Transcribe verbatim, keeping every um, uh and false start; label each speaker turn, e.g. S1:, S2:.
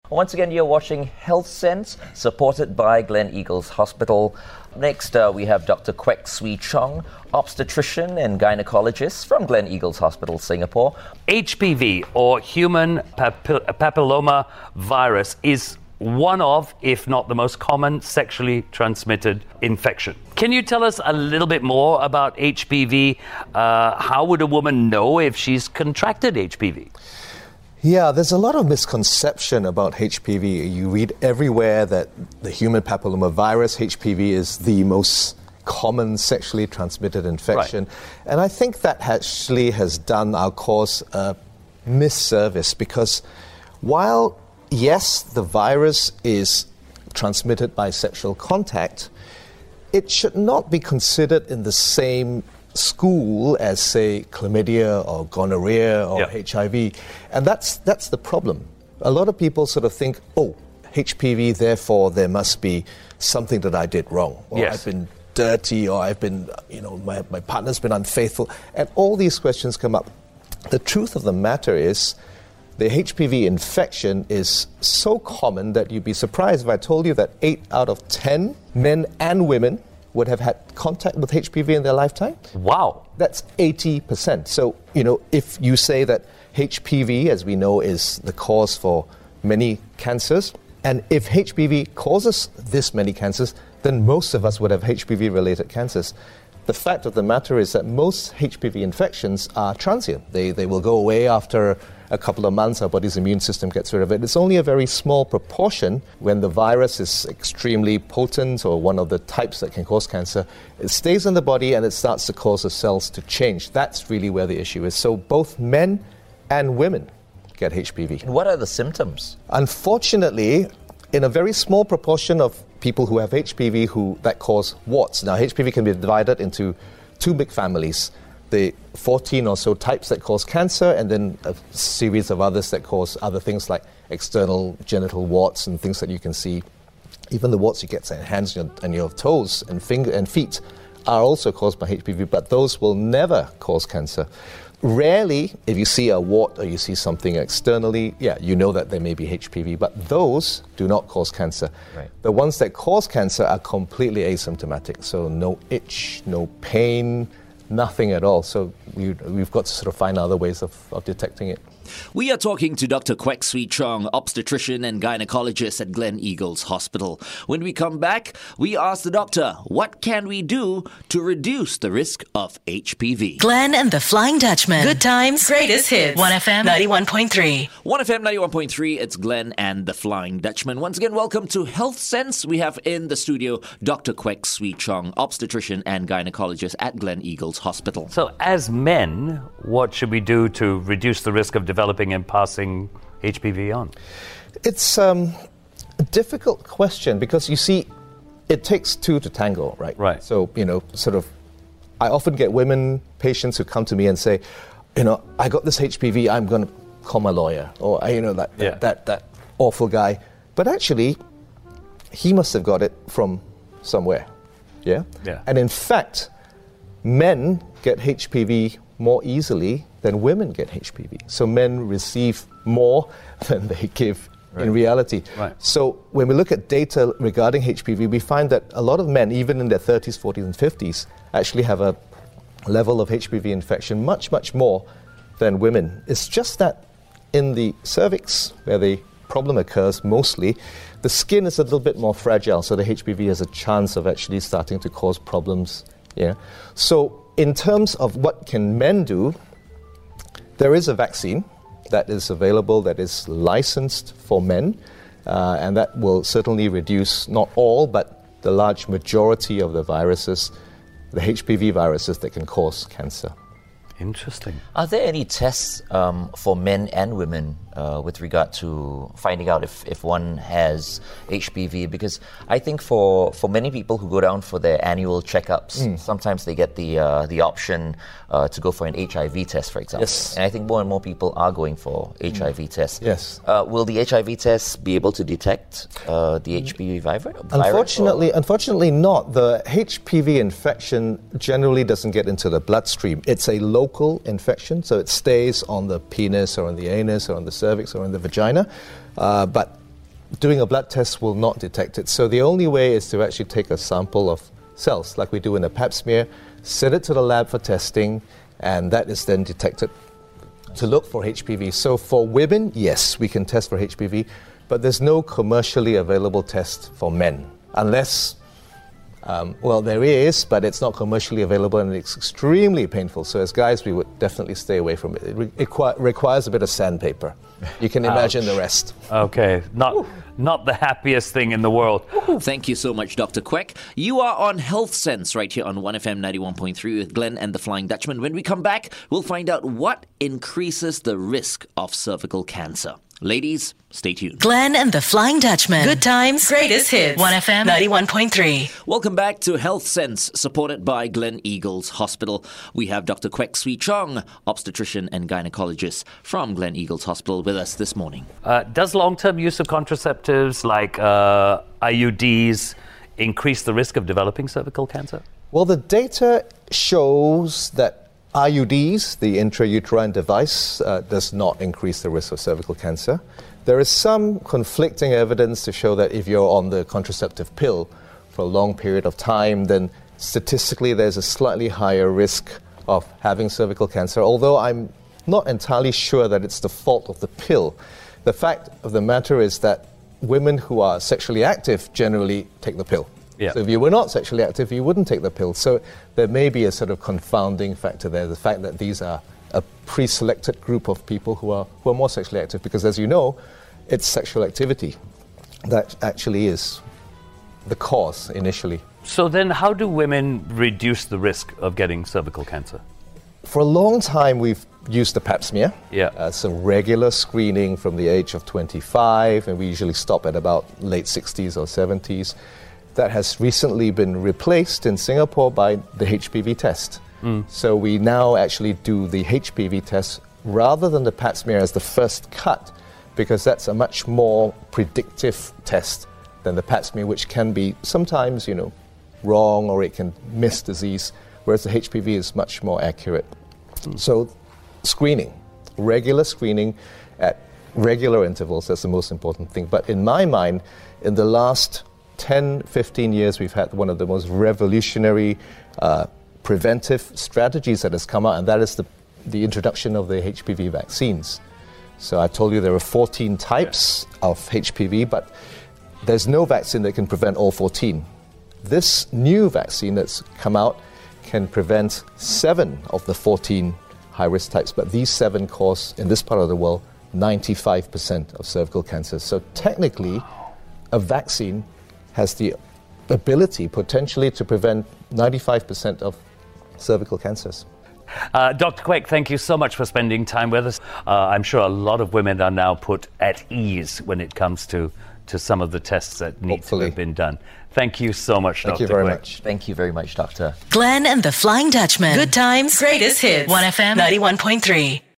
S1: Once again, you're watching Health Sense, supported by Glen Eagles Hospital. Next, uh, we have Doctor Kwek Swee Chong, obstetrician and gynecologist from Glen Eagles Hospital, Singapore.
S2: H P V, or human papil- papilloma virus, is one of, if not the most common, sexually transmitted infection. Can you tell us a little bit more about H P V? Uh, how would a woman know if she's contracted H P V?
S3: Yeah, there's a lot of misconception about H P V. You read everywhere that the human papilloma virus, H P V, is the most common sexually transmitted infection. Right. And I think that actually has done our cause a misservice, because while, yes, the virus is transmitted by sexual contact, it should not be considered in the same school as, say, chlamydia or gonorrhea or yep. H I V. And that's that's the problem. A lot of people sort of think, oh, H P V, therefore there must be something that I did wrong. Or
S2: yes.
S3: I've been dirty, or I've been, you know, my, my partner's been unfaithful. And all these questions come up. The truth of the matter is, the H P V infection is so common that you'd be surprised if I told you that eight out of ten men and women would have had contact with H P V in their lifetime.
S2: Wow.
S3: That's eighty percent. So, you know, if you say that H P V, as we know, is the cause for many cancers, and if H P V causes this many cancers, then most of us would have H P V-related cancers. The fact of the matter is that most H P V infections are transient. They, they will go away after a couple of months. Our body's immune system gets rid of it. It's only a very small proportion when the virus is extremely potent, or one of the types that can cause cancer. It stays in the body and it starts to cause the cells to change. That's really where the issue is. So both men and women get H P V.
S1: And what are the symptoms?
S3: Unfortunately, in a very small proportion of people who have H P V who that cause warts. Now, H P V can be divided into two big families. The fourteen or so types that cause cancer, and then a series of others that cause other things like external genital warts and things that you can see. Even the warts you get in hands and your, and your toes and finger and feet are also caused by H P V, but those will never cause cancer. Rarely, if you see a wart or you see something externally, yeah, you know that there may be H P V, but those do not cause cancer.
S1: Right.
S3: The ones that cause cancer are completely asymptomatic, so no itch, no pain, nothing at all. So we, we've got to sort of find other ways of, of detecting it.
S4: We are talking to Doctor Kwek Swee Chong, obstetrician and gynecologist at Glen Eagles Hospital. When we come back, we ask the doctor, what can we do to reduce the risk of H P V?
S5: Glen and the Flying Dutchman. Good times, greatest hits. one F M ninety-one point three.
S4: one F M ninety-one point three, it's Glen and the Flying Dutchman. Once again, welcome to Health Sense. We have in the studio Doctor Kwek Swee Chong, obstetrician and gynecologist at Glen Eagles Hospital.
S2: So as men, what should we do to reduce the risk of developing and passing H P V on?
S3: It's um, a difficult question, because you see, it takes two to tango, right?
S2: Right.
S3: So, you know, sort of, I often get women, patients who come to me and say, you know, I got this H P V, I'm going to call my lawyer, or, you know, that,
S2: yeah.
S3: that, that, that awful guy. But actually, he must have got it from somewhere, yeah?
S2: Yeah.
S3: And in fact, men get H P V more easily than women get H P V. So men receive more than they give right. in reality.
S2: Right.
S3: So when we look at data regarding H P V, we find that a lot of men, even in their thirties, forties, and fifties, actually have a level of H P V infection much, much more than women. It's just that in the cervix, where the problem occurs mostly, the skin is a little bit more fragile, so the H P V has a chance of actually starting to cause problems. Yeah. So in terms of what can men do, there is a vaccine that is available, that is licensed for men, uh, and that will certainly reduce not all, but the large majority of the viruses, the H P V viruses that can cause cancer.
S2: Interesting.
S1: Are there any tests um, for men and women uh, with regard to finding out if, if one has H P V? Because I think for, for many people who go down for their annual checkups, mm. sometimes they get the uh, the option uh, to go for an H I V test, for example.
S3: Yes.
S1: And I think more and more people are going for H I V mm. tests.
S3: Yes.
S1: Uh, will the H I V test be able to detect uh, the H P V virus?
S3: Unfortunately, unfortunately not. The H P V infection generally doesn't get into the bloodstream. It's a local infection, so it stays on the penis or on the anus or on the cervix or in the vagina. Uh, but doing a blood test will not detect it. So the only way is to actually take a sample of cells, like we do in a pap smear, send it to the lab for testing, and that is then detected to look for H P V. So for women, yes, we can test for H P V, but there's no commercially available test for men, unless, um, well, there is, but it's not commercially available and it's extremely painful. So as guys, we would definitely stay away from it. It re- requ- requires a bit of sandpaper. You can imagine the rest.
S2: Okay, not not the happiest thing in the world.
S4: Thank you so much, Doctor Quek. You are on Health Sense right here on one F M ninety-one point three with Glenn and the Flying Dutchman. When we come back, we'll find out what increases the risk of cervical cancer. Ladies, stay tuned.
S5: Glenn and the Flying Dutchman. Good times, greatest hits. one F M ninety-one point three.
S4: Welcome back to Health Sense, supported by Glen Eagles Hospital. We have Doctor Quek Swee Chong, obstetrician and gynecologist from Glen Eagles Hospital, with us this morning.
S2: Uh, does long-term use of contraceptives like uh, I U Ds increase the risk of developing cervical cancer?
S3: Well, the data shows that I U Ds, the intrauterine device, uh, does not increase the risk of cervical cancer. There is some conflicting evidence to show that if you're on the contraceptive pill for a long period of time, then statistically there's a slightly higher risk of having cervical cancer, although I'm not entirely sure that it's the fault of the pill. The fact of the matter is that women who are sexually active generally take the pill.
S2: Yeah.
S3: So if you were not sexually active, you wouldn't take the pill. So there may be a sort of confounding factor there, the fact that these are a pre-selected group of people who are who are more sexually active, because as you know, it's sexual activity that actually is the cause initially.
S2: So then how do women reduce the risk of getting cervical cancer?
S3: For a long time, we've used the pap smear.
S2: Yeah.
S3: Uh, some regular screening from the age of twenty-five, and we usually stop at about late sixties or seventies. That has recently been replaced in Singapore by the H P V test. Mm. So we now actually do the H P V test rather than the pap smear as the first cut, because that's a much more predictive test than the pap smear, which can be sometimes, you know, wrong, or it can miss disease, whereas the H P V is much more accurate. Mm. So screening, regular screening at regular intervals, that's the most important thing. But in my mind, in the last ten, fifteen years, we've had one of the most revolutionary uh, preventive strategies that has come out, and that is the, the introduction of the H P V vaccines. So I told you there are fourteen types of H P V, but there's no vaccine that can prevent all fourteen. This new vaccine that's come out can prevent seven of the fourteen high-risk types, but these seven cause, in this part of the world, ninety-five percent of cervical cancer. So technically, a vaccine has the ability potentially to prevent ninety-five percent of cervical cancers.
S2: Uh, Doctor Quek, thank you so much for spending time with us. Uh, I'm sure a lot of women are now put at ease when it comes to, to some of the tests that need
S3: Hopefully.
S2: to have been done. Thank you so much,
S3: Thank
S2: Doctor
S3: you very
S2: Quek.
S3: much.
S1: Thank you very much, Doctor.
S5: Glenn and the Flying Dutchman. Good times, greatest hits. one F M ninety-one point three.